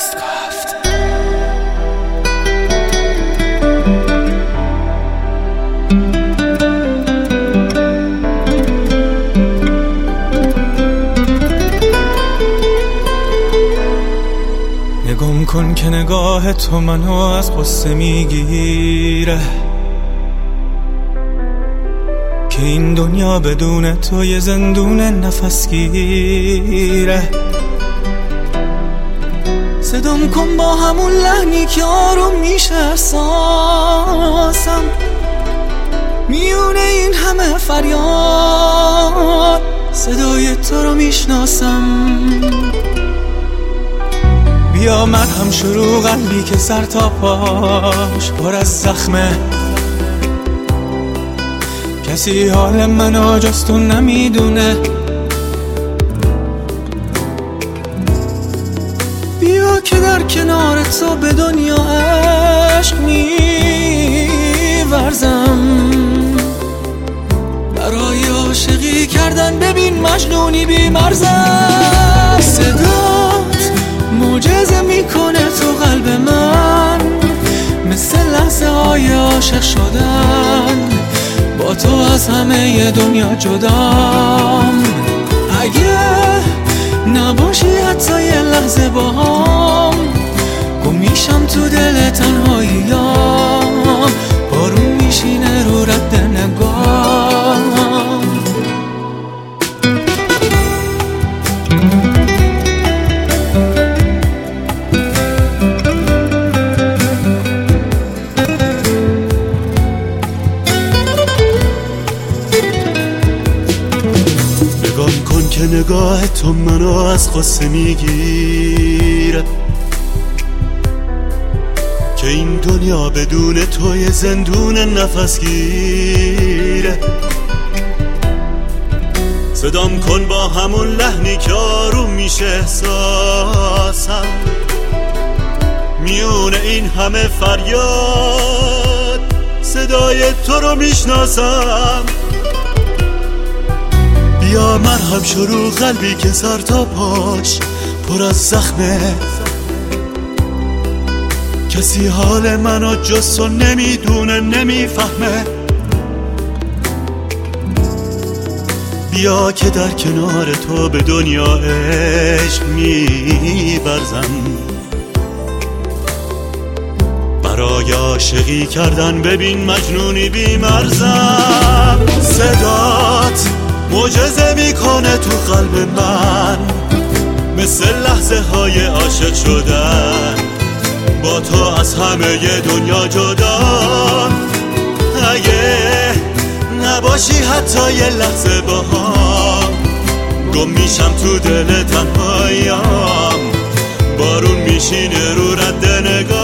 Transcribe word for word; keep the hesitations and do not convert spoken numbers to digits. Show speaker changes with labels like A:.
A: نگم کن که نگاه تو منو از قصه میگیره، که این دنیا بدون تو یه زندون نفس گیره. صدام کن با همون لحنی که آروم میشه احساسم، میونه این همه فریاد صدای تو رو میشناسم. بیا مرهم شروع قلبی که سر تا پاش پر از زخمه، کسی حال منو جز تو نمیدونه. بیا که در کنار تو به دنیا عشق میورزم، برای عاشقی کردن ببین مجنونی بی مرزم. صدات معجزه میکنه تو قلب من، مثل لحظه های عاشق شدن، با تو از همه دنیا جدام. اگه نباشی حتی یه لحظه باهام، گم میشم تو دل تنهاییام، بارون میشینه رو رد نگام.
B: که نگاه تو منو از قصه میگیره، که این دنیا بدون تو یه زندون نفس گیره. صدام کن با همون لحنی که آروم میشه احساسم، میونه این همه فریاد صدای تو رو میشناسم. بیا مرهم شروع قلبی که سر تا پاش پر از زخمه، کسی حال منو جز تو نمیدونه نمیفهمه. بیا که در کنار تو به دنیا عشق میورزم، برای عاشقی کردن ببین مجنونی بی مرزم. صدات معجزه میکنه تو قلب من، مثل لحظه های عاشق شدن، با تو از همه دنیا جدا. اگه نباشی حتی یه لحظه باهام، گم میشم تو دل تنهاییام، بارون میشینه رو رد نگاه.